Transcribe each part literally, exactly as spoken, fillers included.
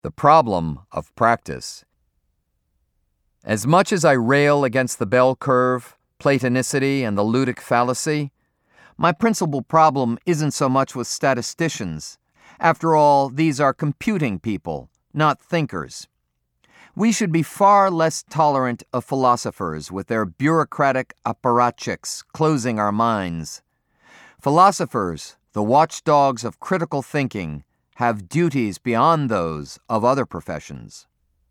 The problem of practice. As much as I rail against the bell curve, Platonicity, and the ludic fallacy, my principal problem isn't so much with statisticians. After all, these are computing people, not thinkers. We should be far less tolerant of philosophers with their bureaucratic apparatchiks closing our minds. Philosophers, the watchdogs of critical thinking, have duties beyond those of other professions.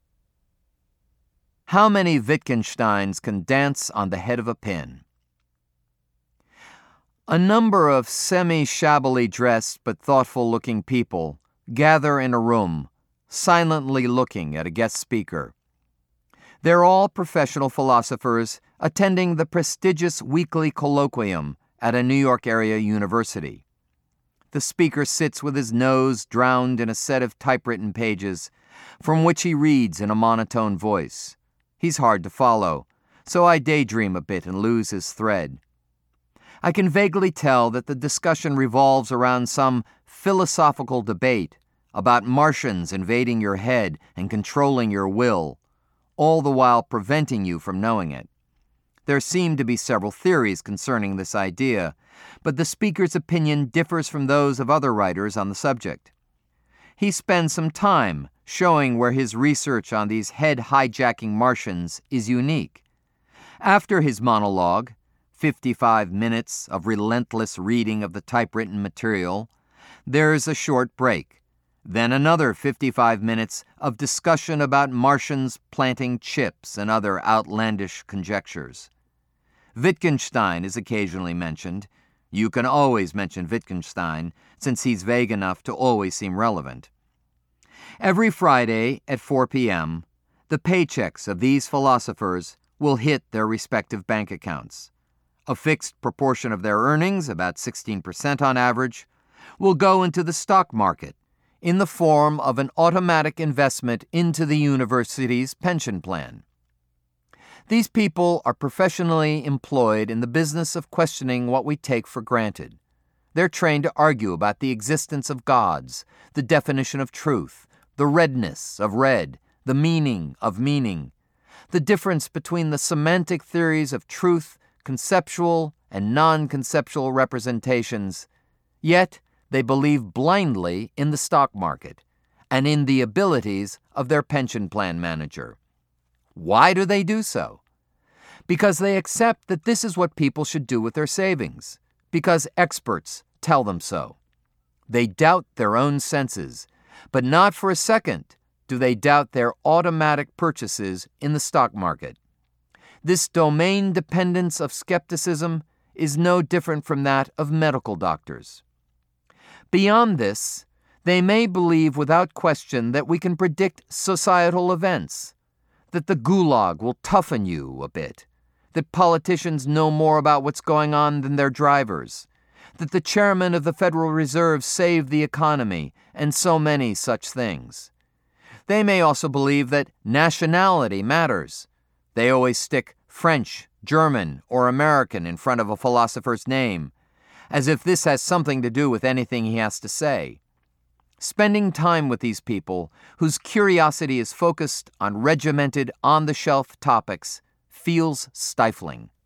How many Wittgensteins can dance on the head of a pin? A number of semi-shabbily dressed but thoughtful-looking people gather in a room, silently looking at a guest speaker. They're all professional philosophers attending the prestigious weekly colloquium at a New York area university. The speaker sits with his nose drowned in a set of typewritten pages, from which he reads in a monotone voice. He's hard to follow, so I daydream a bit and lose his thread. I can vaguely tell that the discussion revolves around some philosophical debate about Martians invading your head and controlling your will, all the while preventing you from knowing it. There seem to be several theories concerning this idea, but the speaker's opinion differs from those of other writers on the subject. He spends some time showing where his research on these head-hijacking Martians is unique. After his monologue, fifty-five minutes of relentless reading of the typewritten material, there's a short break, then another fifty-five minutes of discussion about Martians planting chips and other outlandish conjectures. Wittgenstein is occasionally mentioned. You can always mention Wittgenstein, since he's vague enough to always seem relevant. Every Friday at four p.m., the paychecks of these philosophers will hit their respective bank accounts. A fixed proportion of their earnings, about sixteen percent on average, will go into the stock market in the form of an automatic investment into the university's pension plan. These people are professionally employed in the business of questioning what we take for granted. They're trained to argue about the existence of gods, the definition of truth, the redness of red, the meaning of meaning, the difference between the semantic theories of truth, conceptual and non-conceptual representations. Yet they believe blindly in the stock market and in the abilities of their pension plan manager. Why do they do so? Because they accept that this is what people should do with their savings, because experts tell them so. They doubt their own senses, but not for a second do they doubt their automatic purchases in the stock market. This domain dependence of skepticism is no different from that of medical doctors. Beyond this, they may believe without question that we can predict societal events, that the gulag will toughen you a bit, that politicians know more about what's going on than their drivers, that the chairman of the Federal Reserve saved the economy, and so many such things. They may also believe that nationality matters. They always stick French, German, or American in front of a philosopher's name, as if this has something to do with anything he has to say. Spending time with these people, whose curiosity is focused on regimented, on-the-shelf topics, feels stifling.